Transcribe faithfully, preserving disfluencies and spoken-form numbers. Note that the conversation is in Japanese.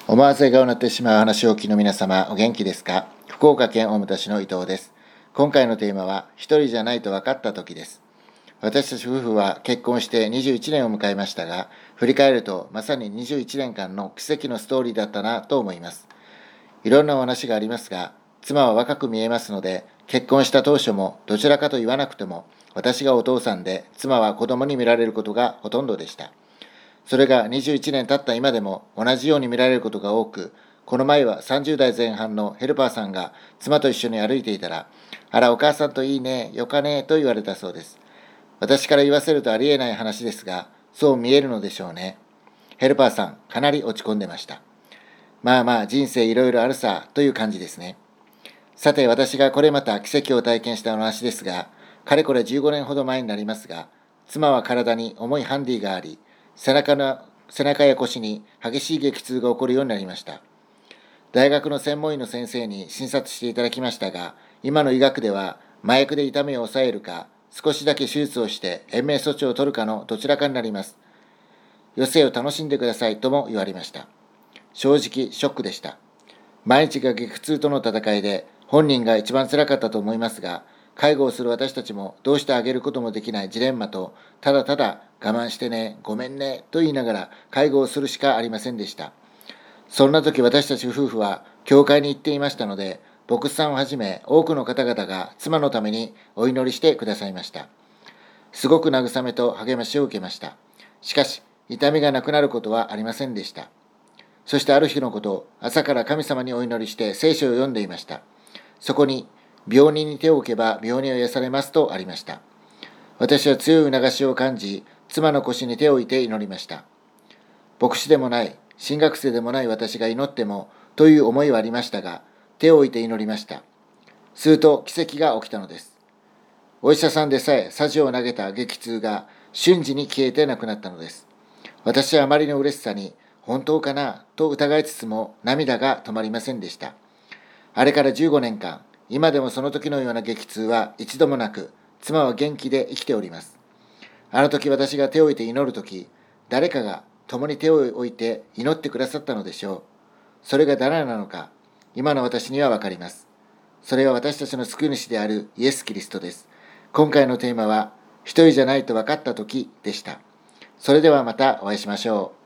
思わず笑顔になってしまう話をお聞きの皆様、お元気ですか？福岡県大牟田市の伊藤です。今回のテーマは、一人じゃないと分かった時です。私たち夫婦は結婚してにじゅういちねんを迎えましたが、振り返るとまさににじゅういちねんかんの奇跡のストーリーだったなと思います。いろんなお話がありますが、妻は若く見えますので、結婚した当初もどちらかと言わなくても、私がお父さんで、妻は子供に見られることがほとんどでした。それがにじゅういちねん経った今でも同じように見られることが多く、この前はさんじゅう代前半のヘルパーさんが妻と一緒に歩いていたら、あらお母さんといいね、よかねと言われたそうです。私から言わせるとありえない話ですが、そう見えるのでしょうね。ヘルパーさん、かなり落ち込んでました。まあまあ人生いろいろあるさという感じですね。さて私がこれまた奇跡を体験したお話ですが、かれこれじゅうごねんほど前になりますが、妻は体に重いハンディがあり、背中の背中や腰に激しい激痛が起こるようになりました。大学の専門医の先生に診察していただきましたが、今の医学では麻薬で痛みを抑えるか、少しだけ手術をして延命措置を取るかのどちらかになります。余生を楽しんでくださいとも言われました。正直ショックでした。毎日が激痛との戦いで本人が一番辛かったと思いますが、介護をする私たちもどうしてあげることもできないジレンマと、ただただ我慢してね、ごめんねと言いながら介護をするしかありませんでした。そんな時私たち夫婦は教会に行っていましたので、牧師さんをはじめ多くの方々が妻のためにお祈りしてくださいました。すごく慰めと励ましを受けました。しかし痛みがなくなることはありませんでした。そしてある日のこと、朝から神様にお祈りして聖書を読んでいました。そこに、病人に手を置けば病人は癒されますとありました。私は強い促しを感じ、妻の腰に手を置いて祈りました。牧師でもない、神学生でもない私が祈ってもという思いはありましたが、手を置いて祈りました。すると奇跡が起きたのです。お医者さんでさえサジを投げた激痛が瞬時に消えてなくなったのです。私はあまりの嬉しさに、本当かなと疑いつつも涙が止まりませんでした。あれからじゅうごねんかん、今でもその時のような激痛は一度もなく、妻は元気で生きております。あの時私が手を置いて祈る時、誰かが共に手を置いて祈ってくださったのでしょう。それが誰なのか、今の私にはわかります。それは私たちの救い主であるイエス・キリストです。今回のテーマは、一人じゃないと分かった時でした。それではまたお会いしましょう。